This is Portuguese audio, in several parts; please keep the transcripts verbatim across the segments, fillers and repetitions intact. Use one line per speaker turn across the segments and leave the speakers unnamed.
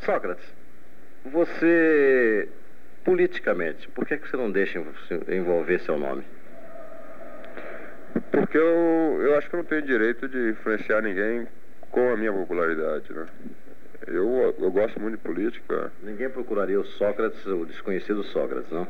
Sócrates, você, politicamente, por que, que você não deixa envolver seu nome?
Porque eu, eu acho que eu não tenho direito de influenciar ninguém com a minha popularidade, né? Eu, eu gosto muito de política.
Ninguém procuraria o Sócrates, o desconhecido Sócrates, não?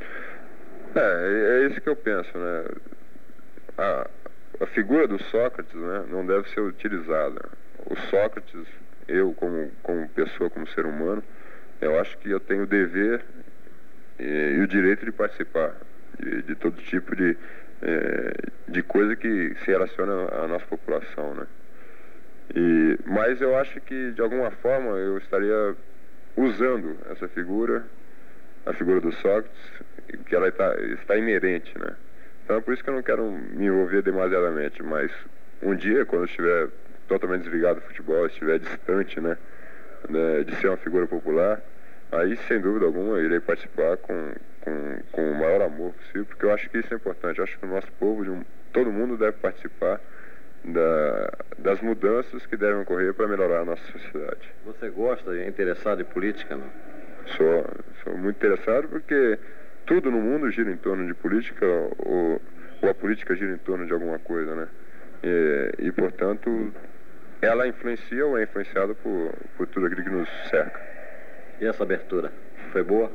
É, é isso que eu penso, né? A, a figura do Sócrates, né, não deve ser utilizada. O Sócrates, eu como, como pessoa, como ser humano, eu acho que eu tenho o dever e, e o direito de participar de, de todo tipo de, é, de coisa que se relaciona à nossa população, né? E, mas eu acho que, de alguma forma, eu estaria usando essa figura, a figura do Sócrates, que ela está, está inerente, né? Então é por isso que eu não quero me envolver demasiadamente, mas um dia, quando eu estiver totalmente desligado do futebol, estiver distante, né, né, de ser uma figura popular, aí, sem dúvida alguma, eu irei participar com, com, com o maior amor possível, porque eu acho que isso é importante. Eu acho que o nosso povo, de um, todo mundo deve participar Da, das mudanças que devem ocorrer para melhorar a nossa sociedade.
Você gosta, é interessado em política, não?
Sou, sou muito interessado porque tudo no mundo gira em torno de política, ou, ou a política gira em torno de alguma coisa, né? E, e portanto, ela influencia ou é influenciada por, por tudo aquilo que nos cerca.
E essa abertura, foi boa?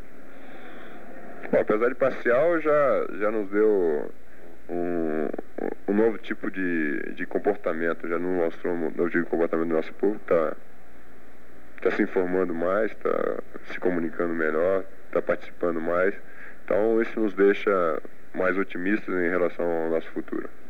Bom, apesar de parcial, já, já nos deu um, um novo tipo de, de comportamento, já não mostrou um novo tipo de comportamento do nosso povo, está tá se informando mais, está se comunicando melhor, está participando mais. Então isso nos deixa mais otimistas em relação ao nosso futuro.